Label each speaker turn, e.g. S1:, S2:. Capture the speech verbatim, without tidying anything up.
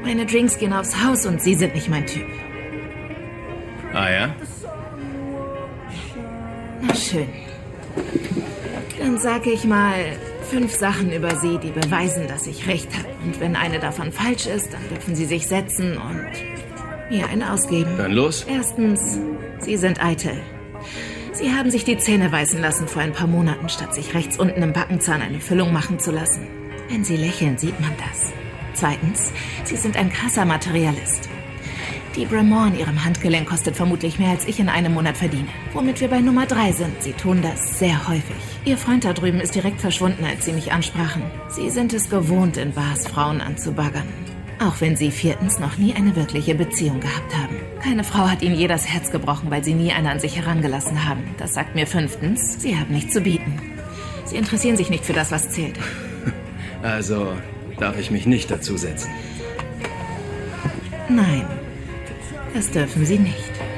S1: Meine Drinks gehen aufs Haus und Sie sind nicht mein Typ.
S2: Ah ja?
S1: Na schön. Dann sage ich mal fünf Sachen über Sie, die beweisen, dass ich recht habe. Und wenn eine davon falsch ist, dann dürfen Sie sich setzen und mir einen ausgeben.
S2: Dann los.
S1: Erstens, Sie sind eitel. Sie haben sich die Zähne weißen lassen vor ein paar Monaten, statt sich rechts unten im Backenzahn eine Füllung machen zu lassen. Wenn Sie lächeln, sieht man das. Zweitens, Sie sind ein krasser Materialist. Die Bremont in Ihrem Handgelenk kostet vermutlich mehr, als ich in einem Monat verdiene. Womit wir bei Nummer drei sind. Sie tun das sehr häufig. Ihr Freund da drüben ist direkt verschwunden, als Sie mich ansprachen. Sie sind es gewohnt, in Bars Frauen anzubaggern. Auch wenn Sie viertens noch nie eine wirkliche Beziehung gehabt haben. Keine Frau hat Ihnen je das Herz gebrochen, weil Sie nie eine an sich herangelassen haben. Das sagt mir fünftens, Sie haben nichts zu bieten. Sie interessieren sich nicht für das, was zählt.
S2: Also darf ich mich nicht dazusetzen?
S1: Nein, das dürfen Sie nicht.